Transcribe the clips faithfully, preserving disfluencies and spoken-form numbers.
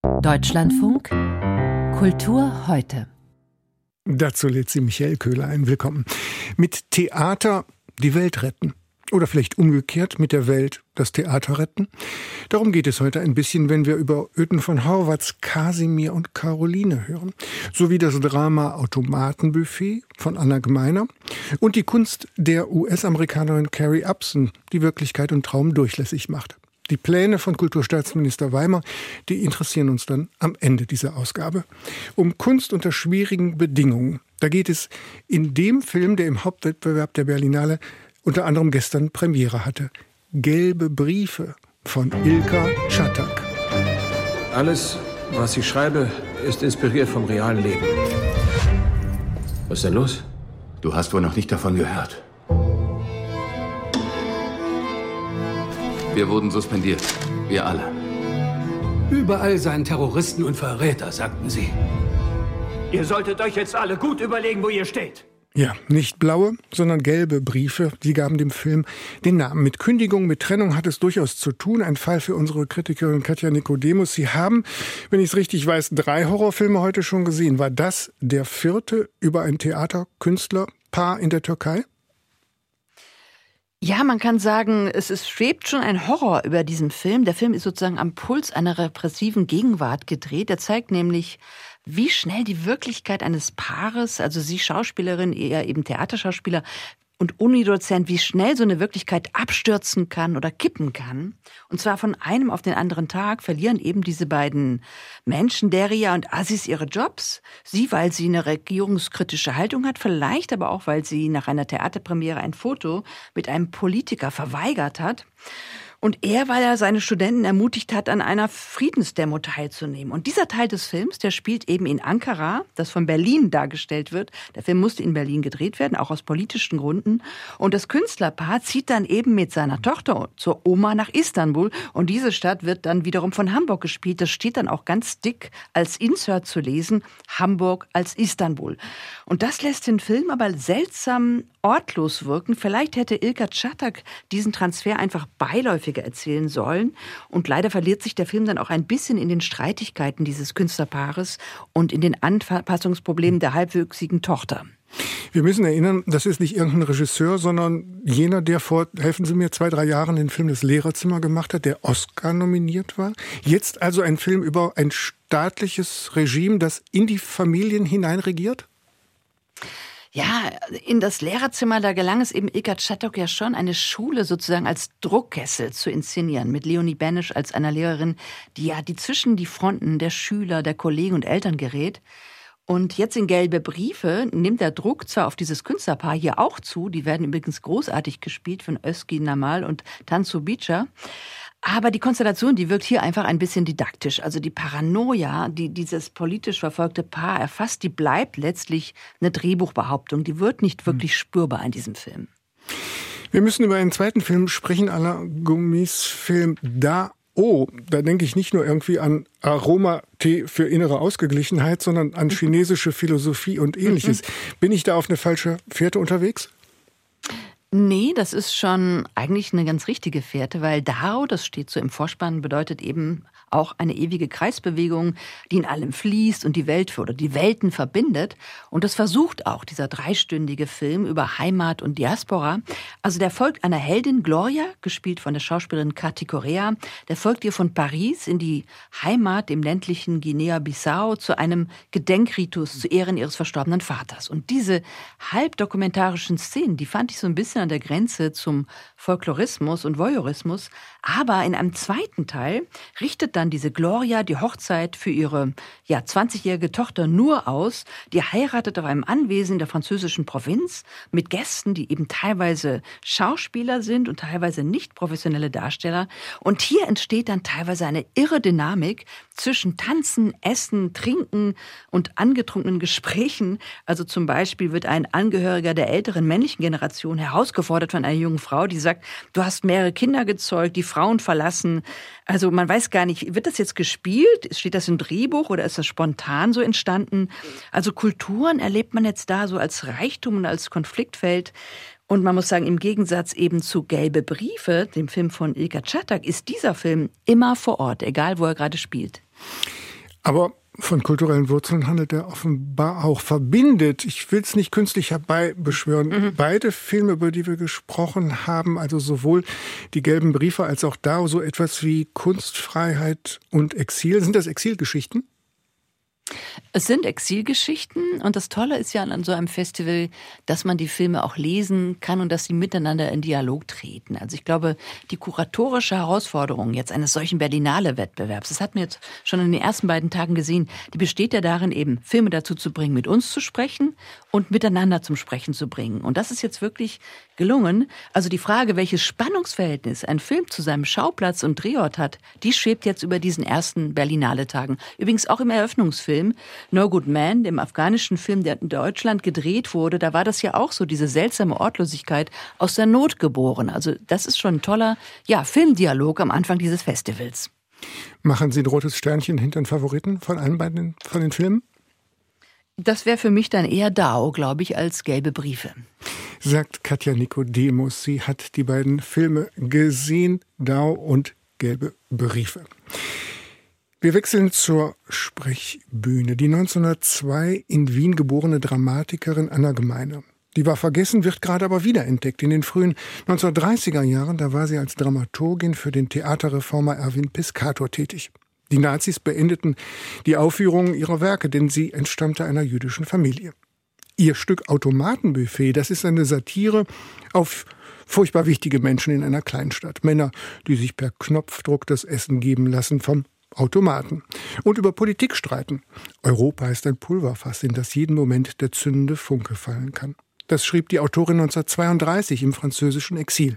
Deutschlandfunk Kultur heute. Dazu lädt sie Michael Köhler ein. Willkommen. Mit Theater die Welt retten. Oder vielleicht umgekehrt, mit der Welt das Theater retten. Darum geht es heute ein bisschen, wenn wir über Öthen von Horvaths Kasimir und Caroline hören. Sowie das Drama Automatenbuffet von Anna Gmeiner und die Kunst der U S-Amerikanerin Carrie Upson, die Wirklichkeit und Traum durchlässig macht. Die Pläne von Kulturstaatsminister Weimar, die interessieren uns dann am Ende dieser Ausgabe. Um Kunst unter schwierigen Bedingungen. Da geht es in dem Film, der im Hauptwettbewerb der Berlinale unter anderem gestern Premiere hatte. Gelbe Briefe von Ilka Czatak. Alles, was ich schreibe, ist inspiriert vom realen Leben. Was ist denn los? Du hast wohl noch nicht davon gehört. Wir wurden suspendiert. Wir alle. Überall seien Terroristen und Verräter, sagten sie. Ihr solltet euch jetzt alle gut überlegen, wo ihr steht. Ja, nicht blaue, sondern gelbe Briefe. Sie gaben dem Film den Namen. Mit Kündigung, mit Trennung hat es durchaus zu tun. Ein Fall für unsere Kritikerin Katja Nikodemus. Sie haben, wenn ich es richtig weiß, drei Horrorfilme heute schon gesehen. War das der vierte über ein Theaterkünstlerpaar in der Türkei? Ja, man kann sagen, es ist, schwebt schon ein Horror über diesen Film. Der Film ist sozusagen am Puls einer repressiven Gegenwart gedreht. Er zeigt nämlich, wie schnell die Wirklichkeit eines Paares, also sie Schauspielerin, er eben Theaterschauspieler und Unidozent, wie schnell so eine Wirklichkeit abstürzen kann oder kippen kann. Und zwar von einem auf den anderen Tag verlieren eben diese beiden Menschen, Derya und Aziz, ihre Jobs. Sie, weil sie eine regierungskritische Haltung hat, vielleicht aber auch, weil sie nach einer Theaterpremiere ein Foto mit einem Politiker verweigert hat. Und er, weil er seine Studenten ermutigt hat, an einer Friedensdemo teilzunehmen. Und dieser Teil des Films, der spielt eben in Ankara, das von Berlin dargestellt wird. Der Film musste in Berlin gedreht werden, auch aus politischen Gründen. Und das Künstlerpaar zieht dann eben mit seiner Tochter zur Oma nach Istanbul. Und diese Stadt wird dann wiederum von Hamburg gespielt. Das steht dann auch ganz dick als Insert zu lesen, Hamburg als Istanbul. Und das lässt den Film aber seltsam ortlos wirken. Vielleicht hätte Ilka Czatak diesen Transfer einfach beiläufig erzählen sollen. Und leider verliert sich der Film dann auch ein bisschen in den Streitigkeiten dieses Künstlerpaares und in den Anpassungsproblemen der halbwüchsigen Tochter. Wir müssen erinnern, das ist nicht irgendein Regisseur, sondern jener, der vor, helfen Sie mir, zwei, drei Jahren den Film Das Lehrerzimmer gemacht hat, der Oscar nominiert war. Jetzt also ein Film über ein staatliches Regime, das in die Familien hineinregiert? Ja, in das Lehrerzimmer, da gelang es eben Ilka Czatak ja schon, eine Schule sozusagen als Druckkessel zu inszenieren, mit Leonie Benesch als einer Lehrerin, die ja die zwischen die Fronten der Schüler, der Kollegen und Eltern gerät. Und jetzt in Gelbe Briefe nimmt der Druck zwar auf dieses Künstlerpaar hier auch zu, die werden übrigens großartig gespielt von Özgün Namal und Tansu Bicar. Aber die Konstellation, die wirkt hier einfach ein bisschen didaktisch. Also die Paranoia, die dieses politisch verfolgte Paar erfasst, die bleibt letztlich eine Drehbuchbehauptung. Die wird nicht wirklich spürbar in diesem Film. Wir müssen über einen zweiten Film sprechen, Alain Goumis Film Da Oh. Da denke ich nicht nur irgendwie an Aromatee für innere Ausgeglichenheit, sondern an chinesische Philosophie und Ähnliches. Mhm. Bin ich da auf eine falsche Fährte unterwegs? Nee, das ist schon eigentlich eine ganz richtige Fährte, weil Dao, das steht so im Vorspann, bedeutet eben auch eine ewige Kreisbewegung, die in allem fließt und die Welt oder die Welten verbindet. Und das versucht auch dieser dreistündige Film über Heimat und Diaspora. Also der folgt einer Heldin, Gloria, gespielt von der Schauspielerin Kati Correa. Der folgt ihr von Paris in die Heimat, dem ländlichen Guinea-Bissau, zu einem Gedenkritus zu Ehren ihres verstorbenen Vaters. Und diese halbdokumentarischen Szenen, die fand ich so ein bisschen an der Grenze zum Folklorismus und Voyeurismus. Aber in einem zweiten Teil richtet dann diese Gloria die Hochzeit für ihre ja zwanzigjährige Tochter nur aus. Die heiratet auf einem Anwesen in der französischen Provinz mit Gästen, die eben teilweise Schauspieler sind und teilweise nicht professionelle Darsteller. Und hier entsteht dann teilweise eine irre Dynamik zwischen Tanzen, Essen, Trinken und angetrunkenen Gesprächen. Also zum Beispiel wird ein Angehöriger der älteren männlichen Generation herausgefordert von einer jungen Frau, die sagt, du hast mehrere Kinder gezeugt, die Frauen verlassen. Also man weiß gar nicht, wird das jetzt gespielt? Steht das im Drehbuch oder ist das spontan so entstanden? Also Kulturen erlebt man jetzt da so als Reichtum und als Konfliktfeld. Und man muss sagen, im Gegensatz eben zu Gelbe Briefe, dem Film von Ilka Czatak, ist dieser Film immer vor Ort, egal wo er gerade spielt. Aber von kulturellen Wurzeln handelt er offenbar auch. Verbindet, ich will es nicht künstlich herbeibeschwören, mhm. beide Filme, über die wir gesprochen haben, also sowohl die gelben Briefe als auch Dao, so etwas wie Kunstfreiheit und Exil. Sind das Exilgeschichten? Es sind Exilgeschichten und das Tolle ist ja an so einem Festival, dass man die Filme auch lesen kann und dass sie miteinander in Dialog treten. Also ich glaube, die kuratorische Herausforderung jetzt eines solchen Berlinale-Wettbewerbs, das hat man jetzt schon in den ersten beiden Tagen gesehen, die besteht ja darin, eben Filme dazu zu bringen, mit uns zu sprechen und miteinander zum Sprechen zu bringen. Und das ist jetzt wirklich gelungen. Also die Frage, welches Spannungsverhältnis ein Film zu seinem Schauplatz und Drehort hat, die schwebt jetzt über diesen ersten Berlinale-Tagen. Übrigens auch im Eröffnungsfilm No Good Man, dem afghanischen Film, der in Deutschland gedreht wurde, da war das ja auch so, diese seltsame Ortlosigkeit aus der Not geboren. Also das ist schon ein toller, ja, Filmdialog am Anfang dieses Festivals. Machen Sie ein rotes Sternchen hinter den Favoriten von allen beiden von den Filmen? Das wäre für mich dann eher Dao, glaube ich, als gelbe Briefe. Sagt Katja Nikodemus. Sie hat die beiden Filme gesehen, Dao und gelbe Briefe. Wir wechseln zur Sprechbühne. Die neunzehnhundertzwei in Wien geborene Dramatikerin Anna Gmeiner. Die war vergessen, wird gerade aber wiederentdeckt. In den frühen neunzehnhundertdreißiger Jahren, da war sie als Dramaturgin für den Theaterreformer Erwin Piscator tätig. Die Nazis beendeten die Aufführungen ihrer Werke, denn sie entstammte einer jüdischen Familie. Ihr Stück Automatenbuffet, das ist eine Satire auf furchtbar wichtige Menschen in einer Kleinstadt. Männer, die sich per Knopfdruck das Essen geben lassen vom Automaten und über Politik streiten. Europa ist ein Pulverfass, in das jeden Moment der zündende Funke fallen kann. Das schrieb die Autorin neunzehnhundertzweiunddreißig im französischen Exil.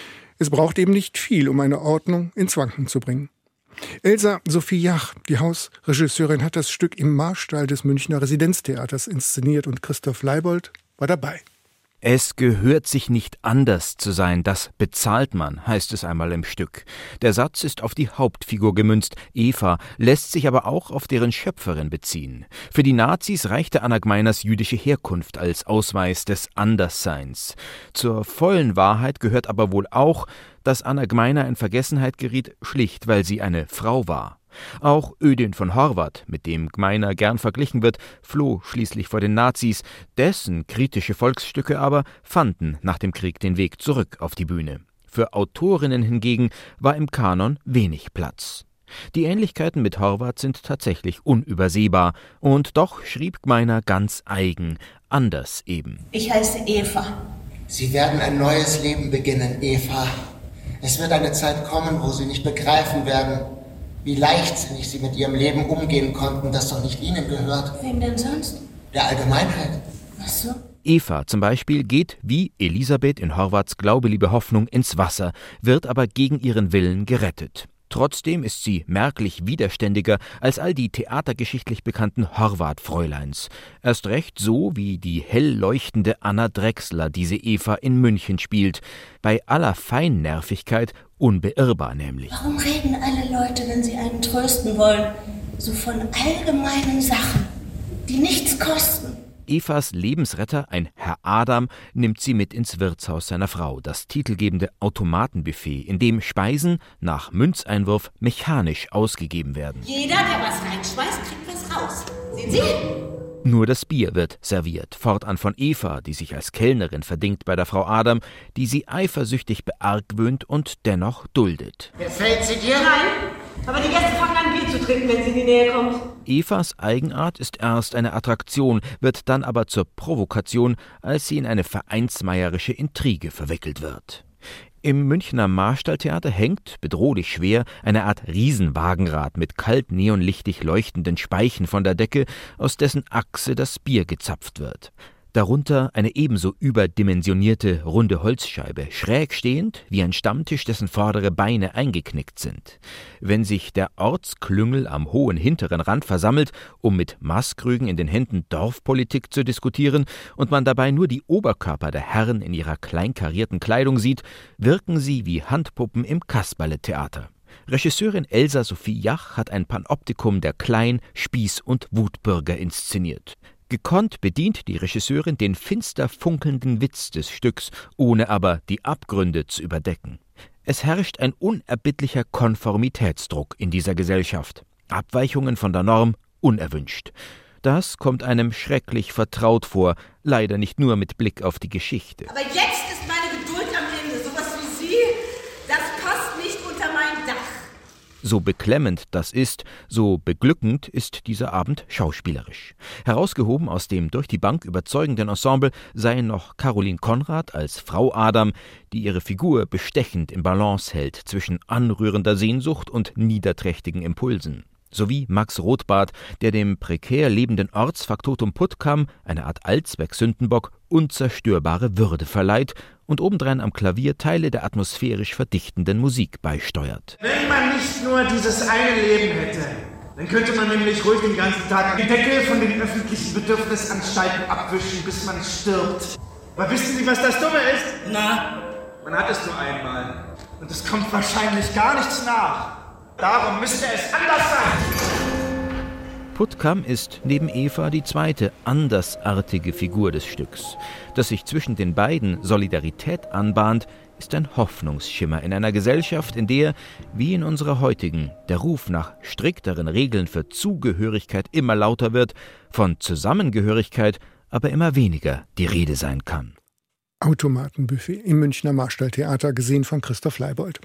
Es braucht eben nicht viel, um eine Ordnung ins Wanken zu bringen. Elsa Sophie Jach, die Hausregisseurin, hat das Stück im Marstall des Münchner Residenztheaters inszeniert und Christoph Leibold war dabei. Es gehört sich nicht anders zu sein, das bezahlt man, heißt es einmal im Stück. Der Satz ist auf die Hauptfigur gemünzt, Eva, lässt sich aber auch auf deren Schöpferin beziehen. Für die Nazis reichte Anna Gmeiners jüdische Herkunft als Ausweis des Andersseins. Zur vollen Wahrheit gehört aber wohl auch, dass Anna Gmeiner in Vergessenheit geriet, schlicht weil sie eine Frau war. Auch Ödin von Horvath, mit dem Gmeiner gern verglichen wird, floh schließlich vor den Nazis. Dessen kritische Volksstücke aber fanden nach dem Krieg den Weg zurück auf die Bühne. Für Autorinnen hingegen war im Kanon wenig Platz. Die Ähnlichkeiten mit Horvath sind tatsächlich unübersehbar. Und doch schrieb Gmeiner ganz eigen, anders eben. Ich heiße Eva. Sie werden ein neues Leben beginnen, Eva. Es wird eine Zeit kommen, wo Sie nicht begreifen werden, wie leichtsinnig Sie mit Ihrem Leben umgehen konnten, das doch nicht Ihnen gehört. Wem denn sonst? Der Allgemeinheit. Ach so. Eva zum Beispiel geht, wie Elisabeth in Horvaths Glaube, Liebe, Hoffnung, ins Wasser, wird aber gegen ihren Willen gerettet. Trotzdem ist sie merklich widerständiger als all die theatergeschichtlich bekannten Horvath-Fräuleins. Erst recht so, wie die hell leuchtende Anna Drechsler diese Eva in München spielt. Bei aller Feinnervigkeit unbeirrbar nämlich. Warum reden alle Leute, wenn sie einen trösten wollen, so von allgemeinen Sachen, die nichts kosten? Evas Lebensretter, ein Herr Adam, nimmt sie mit ins Wirtshaus seiner Frau, das titelgebende Automatenbuffet, in dem Speisen nach Münzeinwurf mechanisch ausgegeben werden. Jeder, der was reinschmeißt, kriegt was raus. Sehen Sie? Nur das Bier wird serviert, fortan von Eva, die sich als Kellnerin verdingt bei der Frau Adam, die sie eifersüchtig beargwöhnt und dennoch duldet. Gefällt sie dir? Nein, aber die Gäste fangen an, Bier zu trinken, wenn sie in die Nähe kommt. Evas Eigenart ist erst eine Attraktion, wird dann aber zur Provokation, als sie in eine vereinsmeierische Intrige verwickelt wird. Im Münchner Marstalltheater hängt, bedrohlich schwer, eine Art Riesenwagenrad mit kalt neonlichtig leuchtenden Speichen von der Decke, aus dessen Achse das Bier gezapft wird. Darunter eine ebenso überdimensionierte runde Holzscheibe, schräg stehend wie ein Stammtisch, dessen vordere Beine eingeknickt sind. Wenn sich der Ortsklüngel am hohen hinteren Rand versammelt, um mit Maßkrügen in den Händen Dorfpolitik zu diskutieren und man dabei nur die Oberkörper der Herren in ihrer kleinkarierten Kleidung sieht, wirken sie wie Handpuppen im Kasperletheater. Regisseurin Elsa Sophie Jach hat ein Panoptikum der Klein-, Spieß- und Wutbürger inszeniert. Gekonnt bedient die Regisseurin den finster funkelnden Witz des Stücks, ohne aber die Abgründe zu überdecken. Es herrscht ein unerbittlicher Konformitätsdruck in dieser Gesellschaft. Abweichungen von der Norm unerwünscht. Das kommt einem schrecklich vertraut vor, leider nicht nur mit Blick auf die Geschichte. Aber jetzt ist meine Geduld am Ende. Sowas wie Sie, das passt nicht unter mein Dach. So beklemmend das ist, so beglückend ist dieser Abend schauspielerisch. Herausgehoben aus dem durch die Bank überzeugenden Ensemble seien noch Caroline Conrad als Frau Adam, die ihre Figur bestechend im Balance hält zwischen anrührender Sehnsucht und niederträchtigen Impulsen. Sowie Max Rothbart, der dem prekär lebenden Ortsfaktotum Puttkamm, eine Art Allzweck-Sündenbock, unzerstörbare Würde verleiht und obendrein am Klavier Teile der atmosphärisch verdichtenden Musik beisteuert. Wenn man nicht nur dieses eine Leben hätte, dann könnte man nämlich ruhig den ganzen Tag die Deckel von den öffentlichen Bedürfnisanstalten abwischen, bis man stirbt. Aber wissen Sie, was das Dumme ist? Na? Man hat es nur einmal. Und es kommt wahrscheinlich gar nichts nach. Darum müsste es anders sein. Puttkamm ist neben Eva die zweite andersartige Figur des Stücks. Dass sich zwischen den beiden Solidarität anbahnt, ist ein Hoffnungsschimmer in einer Gesellschaft, in der, wie in unserer heutigen, der Ruf nach strikteren Regeln für Zugehörigkeit immer lauter wird, von Zusammengehörigkeit aber immer weniger die Rede sein kann. Automatenbuffet im Münchner Marstalltheater, gesehen von Christoph Leibold.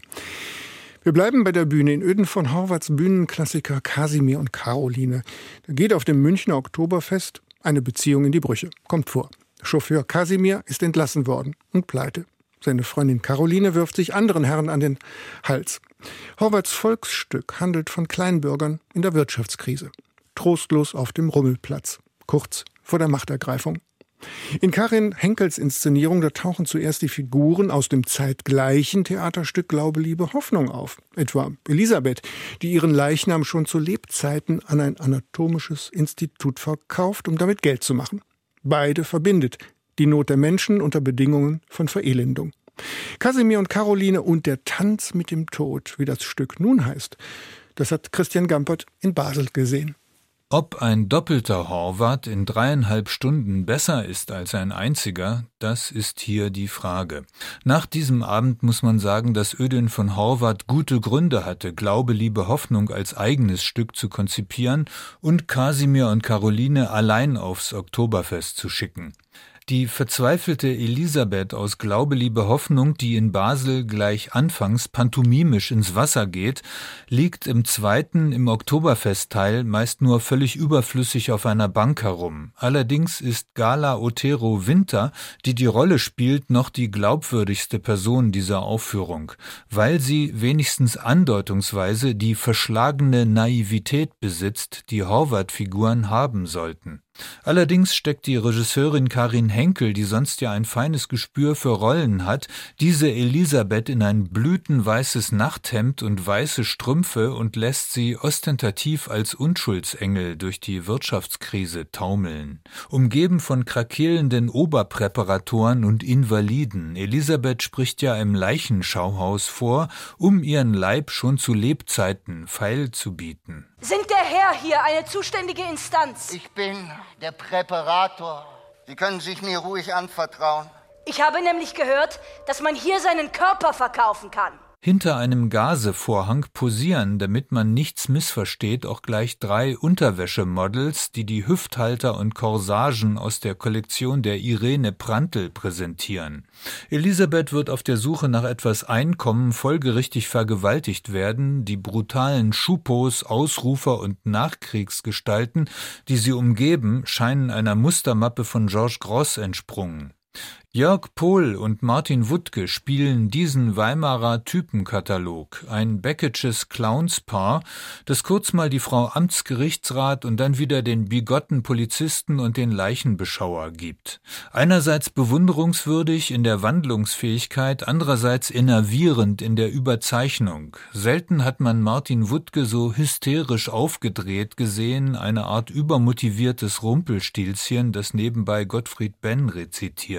Wir bleiben bei der Bühne in Öden von Horvaths Bühnenklassiker Kasimir und Karoline. Da geht auf dem Münchner Oktoberfest eine Beziehung in die Brüche. Kommt vor. Chauffeur Kasimir ist entlassen worden und pleite. Seine Freundin Karoline wirft sich anderen Herren an den Hals. Horvaths Volksstück handelt von Kleinbürgern in der Wirtschaftskrise. Trostlos auf dem Rummelplatz. Kurz vor der Machtergreifung. In Karin Henkels Inszenierung, da tauchen zuerst die Figuren aus dem zeitgleichen Theaterstück Glaube, Liebe, Hoffnung auf. Etwa Elisabeth, die ihren Leichnam schon zu Lebzeiten an ein anatomisches Institut verkauft, um damit Geld zu machen. Beide verbindet die Not der Menschen unter Bedingungen von Verelendung. Kasimir und Karoline und der Tanz mit dem Tod, wie das Stück nun heißt, das hat Christian Gampert in Basel gesehen. Ob ein doppelter Horvath in dreieinhalb Stunden besser ist als ein einziger, das ist hier die Frage. Nach diesem Abend muss man sagen, dass Ödön von Horvath gute Gründe hatte, Glaube, Liebe, Hoffnung als eigenes Stück zu konzipieren und Kasimir und Karoline allein aufs Oktoberfest zu schicken. Die verzweifelte Elisabeth aus Glaube, Liebe, Hoffnung, die in Basel gleich anfangs pantomimisch ins Wasser geht, liegt im zweiten, im Oktoberfestteil meist nur völlig überflüssig auf einer Bank herum. Allerdings ist Gala Otero Winter, die die Rolle spielt, noch die glaubwürdigste Person dieser Aufführung, weil sie wenigstens andeutungsweise die verschlagene Naivität besitzt, die Horvath-Figuren haben sollten. Allerdings steckt die Regisseurin Karin Henkel, die sonst ja ein feines Gespür für Rollen hat, diese Elisabeth in ein blütenweißes Nachthemd und weiße Strümpfe und lässt sie ostentativ als Unschuldsengel durch die Wirtschaftskrise taumeln. Umgeben von krakelenden Oberpräparatoren und Invaliden. Elisabeth spricht ja im Leichenschauhaus vor, um ihren Leib schon zu Lebzeiten feilzubieten. Sind der Herr hier eine zuständige Instanz? Ich bin der Präparator. Sie können sich mir ruhig anvertrauen. Ich habe nämlich gehört, dass man hier seinen Körper verkaufen kann. Hinter einem Gazevorhang posieren, damit man nichts missversteht, auch gleich drei Unterwäschemodels, die die Hüfthalter und Corsagen aus der Kollektion der Irene Prantl präsentieren. Elisabeth wird auf der Suche nach etwas Einkommen folgerichtig vergewaltigt werden. Die brutalen Schupos, Ausrufer und Nachkriegsgestalten, die sie umgeben, scheinen einer Mustermappe von Georges Grosz entsprungen. Jörg Pohl und Martin Wuttke spielen diesen Weimarer Typenkatalog, ein Beckett'sches Clownspaar, das kurz mal die Frau Amtsgerichtsrat und dann wieder den bigotten Polizisten und den Leichenbeschauer gibt. Einerseits bewunderungswürdig in der Wandlungsfähigkeit, andererseits enervierend in der Überzeichnung. Selten hat man Martin Wuttke so hysterisch aufgedreht gesehen, eine Art übermotiviertes Rumpelstilzchen, das nebenbei Gottfried Benn rezitiert.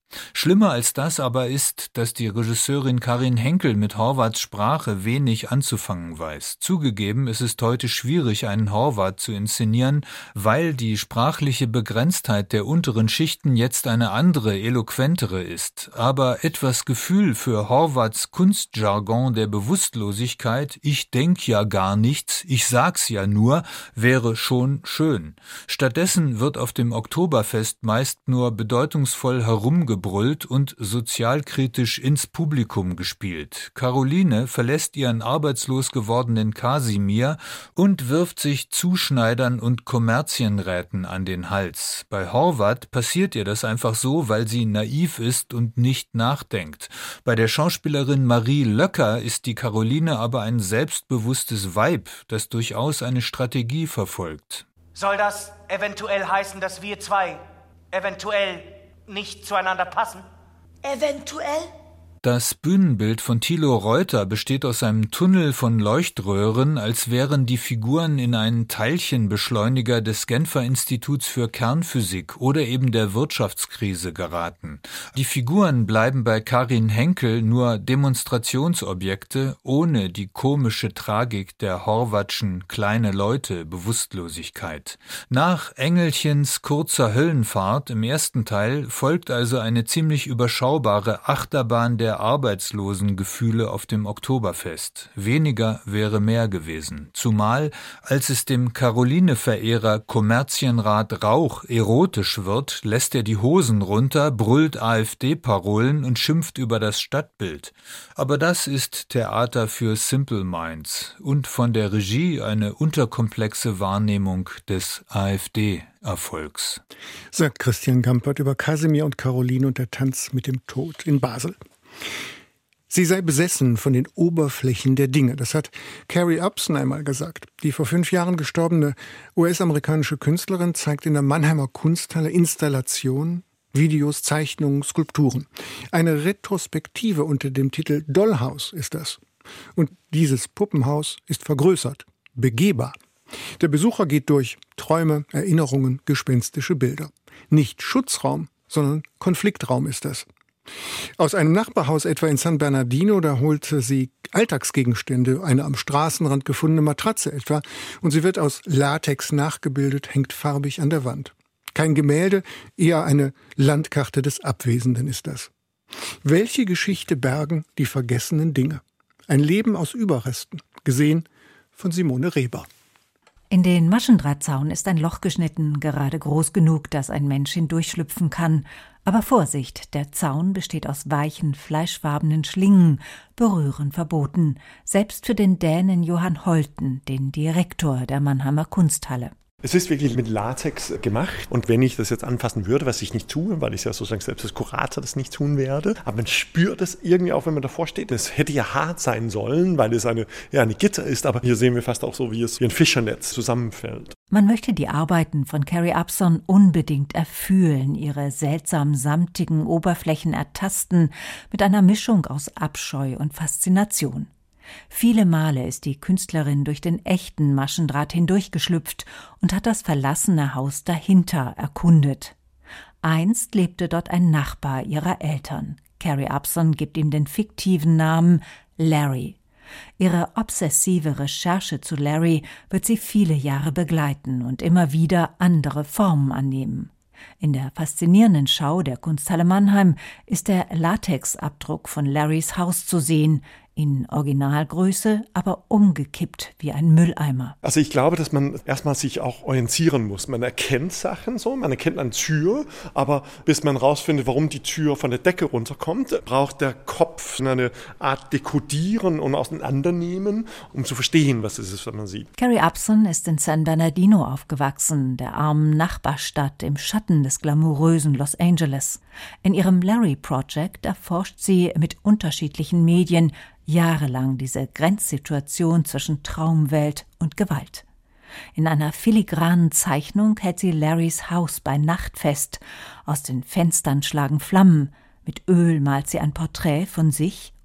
Schlimmer als das aber ist, dass die Regisseurin Karin Henkel mit Horvaths Sprache wenig anzufangen weiß. Zugegeben, es ist heute schwierig, einen Horvath zu inszenieren, weil die sprachliche Begrenztheit der unteren Schichten jetzt eine andere, eloquentere ist. Aber etwas Gefühl für Horvaths Kunstjargon der Bewusstlosigkeit, ich denk ja gar nichts, ich sag's ja nur, wäre schon schön. Stattdessen wird auf dem Oktoberfest meist nur bedeutungsvoll herumgebrüllt und sozialkritisch ins Publikum gespielt. Caroline verlässt ihren arbeitslos gewordenen Kasimir und wirft sich Zuschneidern und Kommerzienräten an den Hals. Bei Horvath passiert ihr das einfach so, weil sie naiv ist und nicht nachdenkt. Bei der Schauspielerin Marie Löcker ist die Caroline aber ein selbstbewusstes Weib, das durchaus eine Strategie verfolgt. Soll das eventuell heißen, dass wir zwei eventuell nicht zueinander passen? Eventuell? Das Bühnenbild von Thilo Reuter besteht aus einem Tunnel von Leuchtröhren, als wären die Figuren in einen Teilchenbeschleuniger des Genfer Instituts für Kernphysik oder eben der Wirtschaftskrise geraten. Die Figuren bleiben bei Karin Henkel nur Demonstrationsobjekte ohne die komische Tragik der Horvathschen kleine Leute Bewusstlosigkeit. Nach Engelchens kurzer Höllenfahrt im ersten Teil folgt also eine ziemlich überschaubare Achterbahn der der Arbeitslosengefühle auf dem Oktoberfest. Weniger wäre mehr gewesen. Zumal, als es dem Caroline-Verehrer Kommerzienrat Rauch erotisch wird, lässt er die Hosen runter, brüllt AfD-Parolen und schimpft über das Stadtbild. Aber das ist Theater für Simple Minds und von der Regie eine unterkomplexe Wahrnehmung des AfD-Erfolgs. Sagt Christian Gampert über Kasimir und Caroline und der Tanz mit dem Tod in Basel. Sie sei besessen von den Oberflächen der Dinge. Das hat Carrie Upson einmal gesagt. Die vor fünf Jahren gestorbene U S-amerikanische Künstlerin zeigt in der Mannheimer Kunsthalle Installationen, Videos, Zeichnungen, Skulpturen. Eine Retrospektive unter dem Titel Dollhaus ist das. Und dieses Puppenhaus ist vergrößert, begehbar. Der Besucher geht durch Träume, Erinnerungen, gespenstische Bilder. Nicht Schutzraum, sondern Konfliktraum ist das. Aus einem Nachbarhaus etwa in San Bernardino, da holte sie Alltagsgegenstände, eine am Straßenrand gefundene Matratze etwa, und sie wird aus Latex nachgebildet, hängt farbig an der Wand. Kein Gemälde, eher eine Landkarte des Abwesenden ist das. Welche Geschichte bergen die vergessenen Dinge? Ein Leben aus Überresten, gesehen von Simone Reber. In den Maschendrahtzaun ist ein Loch geschnitten, gerade groß genug, dass ein Mensch hindurchschlüpfen kann. Aber Vorsicht, der Zaun besteht aus weichen, fleischfarbenen Schlingen, berühren verboten, selbst für den Dänen Johann Holten, den Direktor der Mannheimer Kunsthalle. Es ist wirklich mit Latex gemacht und wenn ich das jetzt anfassen würde, was ich nicht tue, weil ich ja sozusagen selbst als Kurator das nicht tun werde, aber man spürt es irgendwie auch, wenn man davor steht. Das hätte ja hart sein sollen, weil es eine, ja, eine Gitter ist, aber hier sehen wir fast auch so, wie es wie ein Fischernetz zusammenfällt. Man möchte die Arbeiten von Carrie Upson unbedingt erfühlen, ihre seltsam samtigen Oberflächen ertasten, mit einer Mischung aus Abscheu und Faszination. Viele Male ist die Künstlerin durch den echten Maschendraht hindurchgeschlüpft und hat das verlassene Haus dahinter erkundet. Einst lebte dort ein Nachbar ihrer Eltern. Carrie Upson gibt ihm den fiktiven Namen Larry. Ihre obsessive Recherche zu Larry wird sie viele Jahre begleiten und immer wieder andere Formen annehmen. In der faszinierenden Schau der Kunsthalle Mannheim ist der Latexabdruck von Larrys Haus zu sehen, in Originalgröße, aber umgekippt wie ein Mülleimer. Also ich glaube, dass man erstmal sich auch orientieren muss. Man erkennt Sachen so, man erkennt eine Tür, aber bis man rausfindet, warum die Tür von der Decke runterkommt, braucht der Kopf eine Art Dekodieren und Auseinandernehmen, um zu verstehen, was es ist, was man sieht. Carrie Upson ist in San Bernardino aufgewachsen, der armen Nachbarstadt im Schatten des glamourösen Los Angeles. In ihrem Larry Project erforscht sie mit unterschiedlichen Medien jahrelang diese Grenzsituation zwischen Traumwelt und Gewalt. In einer filigranen Zeichnung hält sie Larrys Haus bei Nacht fest. Aus den Fenstern schlagen Flammen. Mit Öl malt sie ein Porträt von sich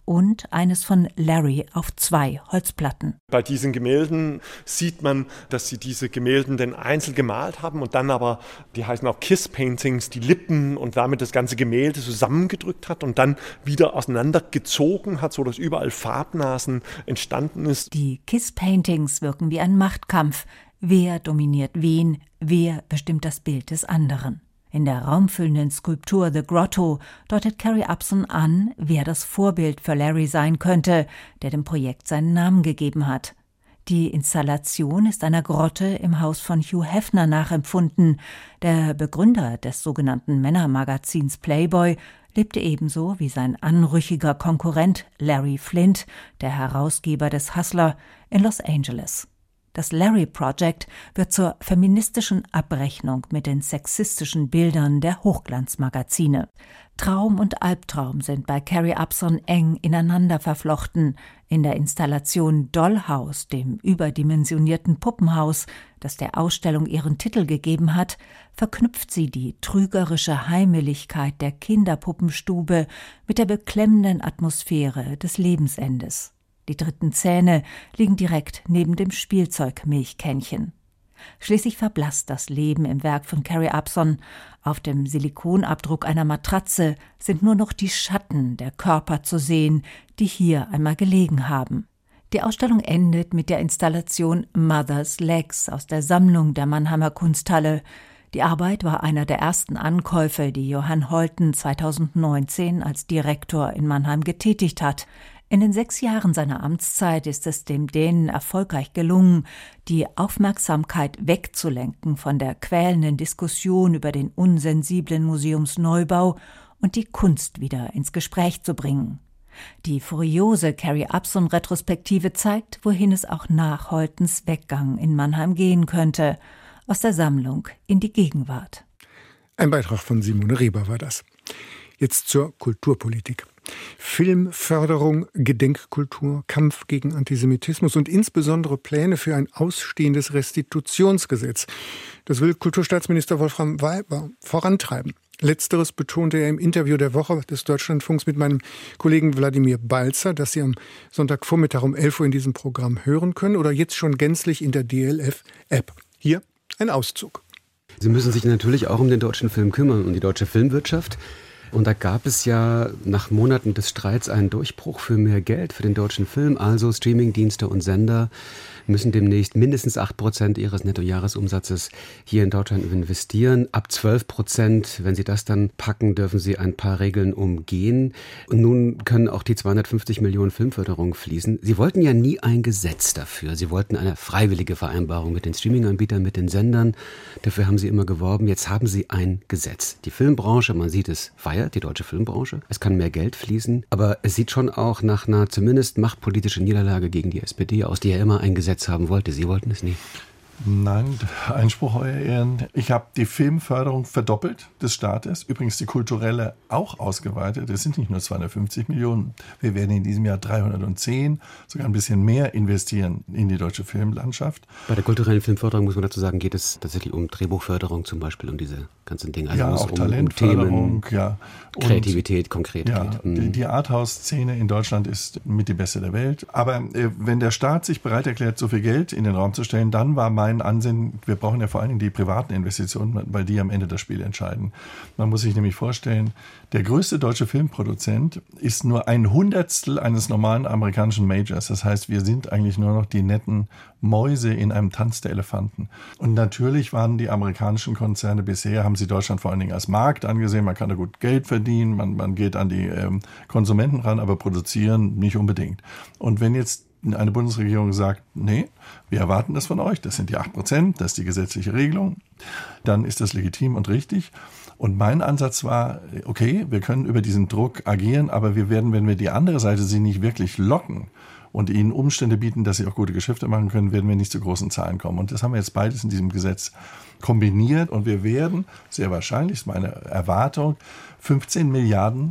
und eines von Larry auf zwei Holzplatten. Bei diesen Gemälden sieht man, dass sie diese Gemälden dann einzeln gemalt haben und dann aber, die heißen auch Kiss Paintings, die Lippen und damit das ganze Gemälde zusammengedrückt hat und dann wieder auseinandergezogen hat, sodass überall Farbnasen entstanden ist. Die Kiss Paintings wirken wie ein Machtkampf. Wer dominiert wen? Wer bestimmt das Bild des anderen? In der raumfüllenden Skulptur The Grotto deutet Carrie Upson an, wer das Vorbild für Larry sein könnte, der dem Projekt seinen Namen gegeben hat. Die Installation ist einer Grotte im Haus von Hugh Hefner nachempfunden. Der Begründer des sogenannten Männermagazins Playboy lebte ebenso wie sein anrüchiger Konkurrent Larry Flynt, der Herausgeber des Hustler, in Los Angeles. Das Larry Project wird zur feministischen Abrechnung mit den sexistischen Bildern der Hochglanzmagazine. Traum und Albtraum sind bei Carrie Upson eng ineinander verflochten. In der Installation Dollhouse, dem überdimensionierten Puppenhaus, das der Ausstellung ihren Titel gegeben hat, verknüpft sie die trügerische Heimeligkeit der Kinderpuppenstube mit der beklemmenden Atmosphäre des Lebensendes. Die dritten Zähne liegen direkt neben dem Spielzeugmilchkännchen. Schließlich verblasst das Leben im Werk von Carrie Upson. Auf dem Silikonabdruck einer Matratze sind nur noch die Schatten der Körper zu sehen, die hier einmal gelegen haben. Die Ausstellung endet mit der Installation Mother's Legs aus der Sammlung der Mannheimer Kunsthalle. Die Arbeit war einer der ersten Ankäufe, die Johann Holten zweitausendneunzehn als Direktor in Mannheim getätigt hat. In den sechs Jahren seiner Amtszeit ist es dem Dänen erfolgreich gelungen, die Aufmerksamkeit wegzulenken von der quälenden Diskussion über den unsensiblen Museumsneubau und die Kunst wieder ins Gespräch zu bringen. Die furiose Carrie Upson-Retrospektive zeigt, wohin es auch nach Holtens Weggang in Mannheim gehen könnte, aus der Sammlung in die Gegenwart. Ein Beitrag von Simone Reber war das. Jetzt zur Kulturpolitik. Filmförderung, Gedenkkultur, Kampf gegen Antisemitismus und insbesondere Pläne für ein ausstehendes Restitutionsgesetz. Das will Kulturstaatsminister Wolfram Weber vorantreiben. Letzteres betonte er im Interview der Woche des Deutschlandfunks mit meinem Kollegen Wladimir Balzer, das Sie am Sonntagvormittag um elf Uhr in diesem Programm hören können oder jetzt schon gänzlich in der D L F-App. Hier ein Auszug. Sie müssen sich natürlich auch um den deutschen Film kümmern, um die deutsche Filmwirtschaft. Und da gab es ja nach Monaten des Streits einen Durchbruch für mehr Geld für den deutschen Film. Also Streamingdienste und Sender müssen demnächst mindestens acht Prozent ihres Nettojahresumsatzes hier in Deutschland investieren. Ab zwölf Prozent, wenn sie das dann packen, dürfen sie ein paar Regeln umgehen. Und nun können auch die zweihundertfünfzig Millionen Filmförderung fließen. Sie wollten ja nie ein Gesetz dafür. Sie wollten eine freiwillige Vereinbarung mit den Streaminganbietern, mit den Sendern. Dafür haben sie immer geworben. Jetzt haben sie ein Gesetz. Die Filmbranche, man sieht es, feiert, die deutsche Filmbranche. Es kann mehr Geld fließen. Aber es sieht schon auch nach einer zumindest machtpolitischen Niederlage gegen die S P D aus, die ja immer ein Gesetz haben wollte. Sie wollten es nie. Nein, Einspruch, Euer Ehren. Ich habe die Filmförderung verdoppelt des Staates, übrigens die kulturelle auch ausgeweitet. Es sind nicht nur zweihundertfünfzig Millionen. Wir werden in diesem Jahr dreihundertzehn, sogar ein bisschen mehr investieren in die deutsche Filmlandschaft. Bei der kulturellen Filmförderung muss man dazu sagen, geht es tatsächlich um Drehbuchförderung zum Beispiel, um diese ganzen Dinge. Also ja, auch um, Talentförderung, um Themen, ja. Und Kreativität, konkret. Ja, geht. Mhm. die, die Arthouse-Szene in Deutschland ist mit die beste der Welt. Aber äh, wenn der Staat sich bereit erklärt, so viel Geld in den Raum zu stellen, dann war mein Ansinnen, wir brauchen ja vor allen Dingen die privaten Investitionen, weil die am Ende das Spiel entscheiden. Man muss sich nämlich vorstellen, der größte deutsche Filmproduzent ist nur ein Hundertstel eines normalen amerikanischen Majors. Das heißt, wir sind eigentlich nur noch die netten Mäuse in einem Tanz der Elefanten. Und natürlich waren die amerikanischen Konzerne bisher, haben sie Deutschland vor allen Dingen als Markt angesehen. Man kann da gut Geld verdienen, man, man geht an die ähm, Konsumenten ran, aber produzieren nicht unbedingt. Und wenn jetzt eine Bundesregierung sagt, nee, wir erwarten das von euch, das sind die acht Prozent, das ist die gesetzliche Regelung, dann ist das legitim und richtig. Und mein Ansatz war, okay, wir können über diesen Druck agieren, aber wir werden, wenn wir die andere Seite sie nicht wirklich locken und ihnen Umstände bieten, dass sie auch gute Geschäfte machen können, werden wir nicht zu großen Zahlen kommen. Und das haben wir jetzt beides in diesem Gesetz kombiniert und wir werden, sehr wahrscheinlich ist meine Erwartung, fünfzehn Milliarden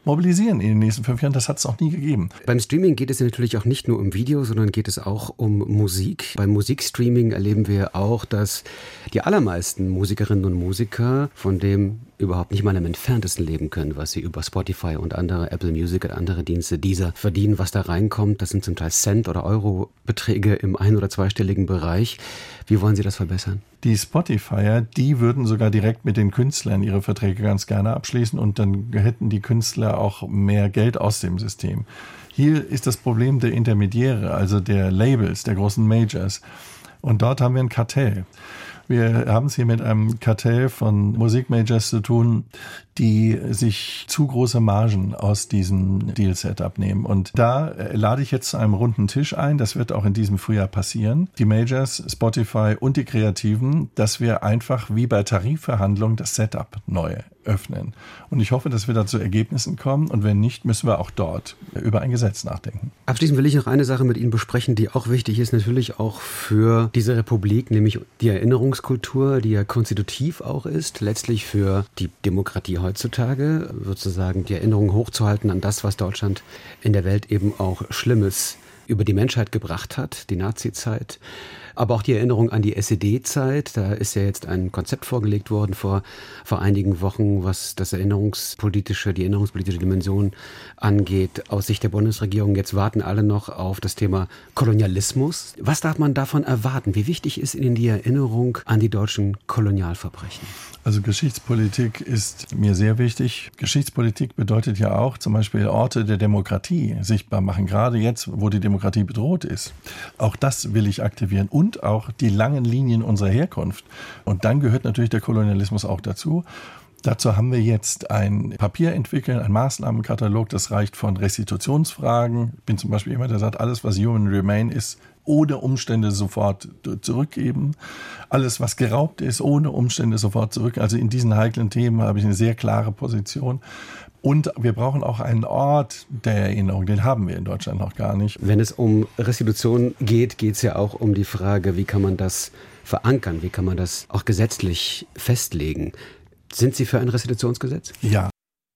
mobilisieren in den nächsten fünf Jahren. Das hat es auch nie gegeben. Beim Streaming geht es ja natürlich auch nicht nur um Video, sondern geht es auch um Musik. Beim Musikstreaming erleben wir auch, dass die allermeisten Musikerinnen und Musiker von dem überhaupt nicht mal im entferntesten leben können, was sie über Spotify und andere Apple Music und andere Dienste dieser verdienen, was da reinkommt. Das sind zum Teil Cent- oder Euro-Beträge im ein- oder zweistelligen Bereich. Wie wollen Sie das verbessern? Die Spotifyer, die würden sogar direkt mit den Künstlern ihre Verträge ganz gerne abschließen und dann hätten die Künstler auch mehr Geld aus dem System. Hier ist das Problem der Intermediäre, also der Labels, der großen Majors. Und dort haben wir ein Kartell. Wir haben es hier mit einem Kartell von Musikmajors zu tun, die sich zu große Margen aus diesem Deal-Setup nehmen. Und da lade ich jetzt zu einem runden Tisch ein, das wird auch in diesem Frühjahr passieren, die Majors, Spotify und die Kreativen, dass wir einfach wie bei Tarifverhandlungen das Setup neu öffnen. Und ich hoffe, dass wir da zu Ergebnissen kommen und wenn nicht, müssen wir auch dort über ein Gesetz nachdenken. Abschließend will ich noch eine Sache mit Ihnen besprechen, die auch wichtig ist, natürlich auch für diese Republik, nämlich die Erinnerungskultur, die ja konstitutiv auch ist, letztlich für die Demokratie heutzutage, sozusagen die Erinnerung hochzuhalten an das, was Deutschland in der Welt eben auch Schlimmes über die Menschheit gebracht hat, die Nazi-Zeit. Aber auch die Erinnerung an die S E D-Zeit. Da ist ja jetzt ein Konzept vorgelegt worden vor, vor einigen Wochen, was das erinnerungspolitische, die erinnerungspolitische Dimension angeht, aus Sicht der Bundesregierung. Jetzt warten alle noch auf das Thema Kolonialismus. Was darf man davon erwarten? Wie wichtig ist Ihnen die Erinnerung an die deutschen Kolonialverbrechen? Also Geschichtspolitik ist mir sehr wichtig. Geschichtspolitik bedeutet ja auch zum Beispiel Orte der Demokratie sichtbar machen, gerade jetzt, wo die Demokratie bedroht ist. Auch das will ich aktivieren und auch die langen Linien unserer Herkunft. Und dann gehört natürlich der Kolonialismus auch dazu. Dazu haben wir jetzt ein Papier entwickelt, ein Maßnahmenkatalog, das reicht von Restitutionsfragen. Ich bin zum Beispiel jemand, der sagt, alles, was Human Remain ist, ohne Umstände sofort zurückgeben. Alles, was geraubt ist, ohne Umstände sofort zurück. Also in diesen heiklen Themen habe ich eine sehr klare Position. Und wir brauchen auch einen Ort der Erinnerung. Den haben wir in Deutschland noch gar nicht. Wenn es um Restitution geht, geht es ja auch um die Frage, wie kann man das verankern? Wie kann man das auch gesetzlich festlegen? Sind Sie für ein Restitutionsgesetz? Ja.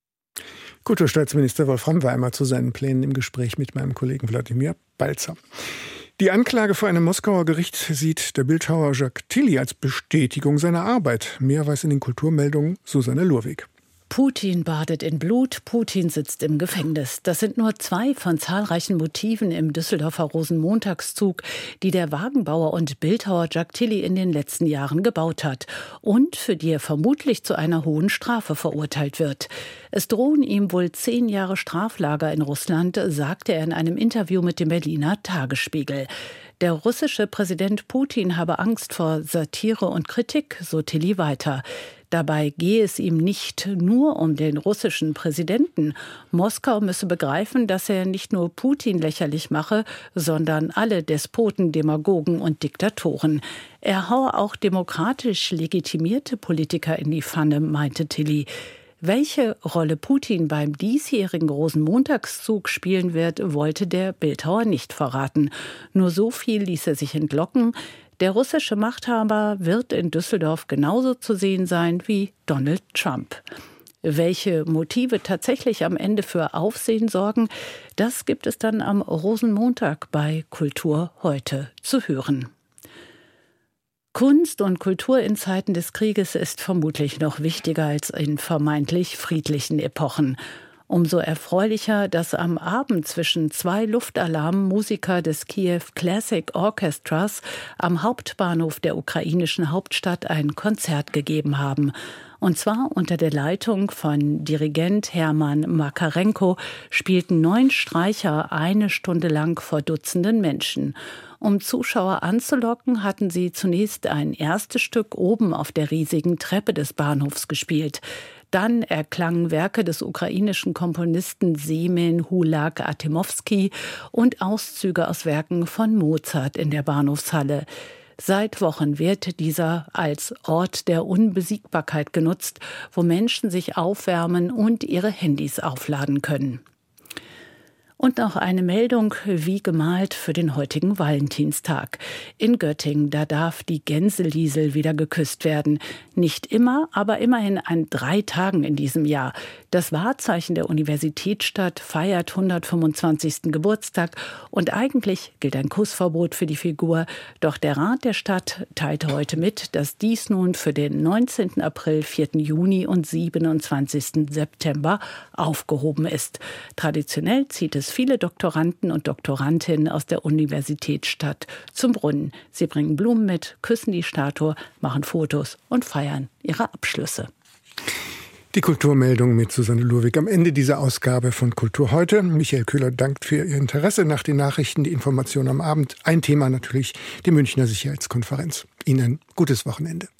Kulturstaatsminister Wolfram Weimer zu seinen Plänen im Gespräch mit meinem Kollegen Wladimir Balzer. Die Anklage vor einem Moskauer Gericht sieht der Bildhauer Jacques Tilly als Bestätigung seiner Arbeit. Mehr weiß in den Kulturmeldungen Susanne Lurwig. Putin badet in Blut, Putin sitzt im Gefängnis. Das sind nur zwei von zahlreichen Motiven im Düsseldorfer Rosenmontagszug, die der Wagenbauer und Bildhauer Jacques Tilly in den letzten Jahren gebaut hat und für die er vermutlich zu einer hohen Strafe verurteilt wird. Es drohen ihm wohl zehn Jahre Straflager in Russland, sagte er in einem Interview mit dem Berliner Tagesspiegel. Der russische Präsident Putin habe Angst vor Satire und Kritik, so Tilly weiter. Dabei gehe es ihm nicht nur um den russischen Präsidenten. Moskau müsse begreifen, dass er nicht nur Putin lächerlich mache, sondern alle Despoten, Demagogen und Diktatoren. Er haue auch demokratisch legitimierte Politiker in die Pfanne, meinte Tilly. Welche Rolle Putin beim diesjährigen Rosenmontagszug spielen wird, wollte der Bildhauer nicht verraten. Nur so viel ließ er sich entlocken. Der russische Machthaber wird in Düsseldorf genauso zu sehen sein wie Donald Trump. Welche Motive tatsächlich am Ende für Aufsehen sorgen, das gibt es dann am Rosenmontag bei Kultur heute zu hören. Kunst und Kultur in Zeiten des Krieges ist vermutlich noch wichtiger als in vermeintlich friedlichen Epochen. Umso erfreulicher, dass am Abend zwischen zwei Luftalarmen Musiker des Kiew Classic Orchestras am Hauptbahnhof der ukrainischen Hauptstadt ein Konzert gegeben haben. Und zwar unter der Leitung von Dirigent Hermann Makarenko spielten neun Streicher eine Stunde lang vor Dutzenden Menschen. Um Zuschauer anzulocken, hatten sie zunächst ein erstes Stück oben auf der riesigen Treppe des Bahnhofs gespielt. Dann erklangen Werke des ukrainischen Komponisten Semen Hulag-Atimowski und Auszüge aus Werken von Mozart in der Bahnhofshalle. Seit Wochen wird dieser als Ort der Unbesiegbarkeit genutzt, wo Menschen sich aufwärmen und ihre Handys aufladen können. Und noch eine Meldung, wie gemalt für den heutigen Valentinstag. In Göttingen, da darf die Gänseliesel wieder geküsst werden. Nicht immer, aber immerhin an drei Tagen in diesem Jahr. Das Wahrzeichen der Universitätsstadt feiert hundertfünfundzwanzigsten Geburtstag und eigentlich gilt ein Kussverbot für die Figur. Doch der Rat der Stadt teilte heute mit, dass dies nun für den neunzehnten April, vierten Juni und siebenundzwanzigsten September aufgehoben ist. Traditionell zieht es viele Doktoranden und Doktorandinnen aus der Universitätsstadt zum Brunnen. Sie bringen Blumen mit, küssen die Statue, machen Fotos und feiern ihre Abschlüsse. Die Kulturmeldung mit Susanne Lurwig am Ende dieser Ausgabe von Kultur heute. Michael Köhler dankt für Ihr Interesse. Nach den Nachrichten die Information am Abend. Ein Thema natürlich, die Münchner Sicherheitskonferenz. Ihnen ein gutes Wochenende.